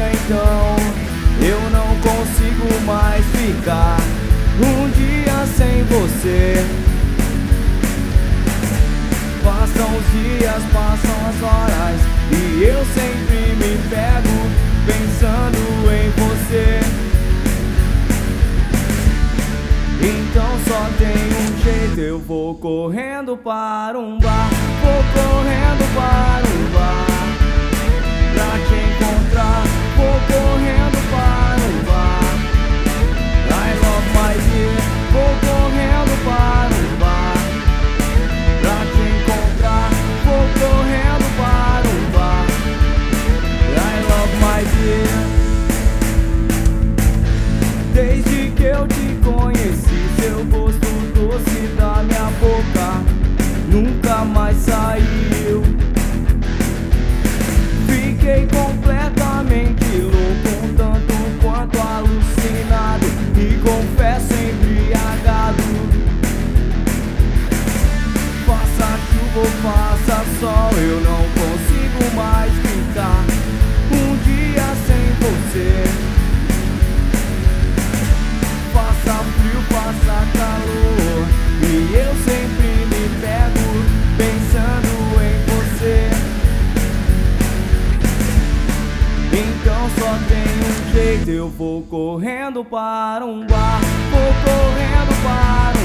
então eu não consigo mais ficar um dia sem você. Passam os dias, passam as horas e eu sempre me pego pensando em você. Então só tem um jeito, eu vou correndo para um bar, vou correndo para um bar pra te encontrar, vou correndo para um bar. I love my dear, vou correndo para um bar pra te encontrar, vou correndo para um bar. I love my dear. Desde que eu te conheci, seu gosto doce da minha boca nunca mais saiu. Fiquei completamente louco, um tanto quanto alucinado e confesso embriagado. Faça chuva ou faça sol, eu não consigo mais ficar um dia sem você. Faça frio, faça calor e eu sempre me pego pensando em você. Então só tem um jeito, eu vou correndo para um bar, vou correndo para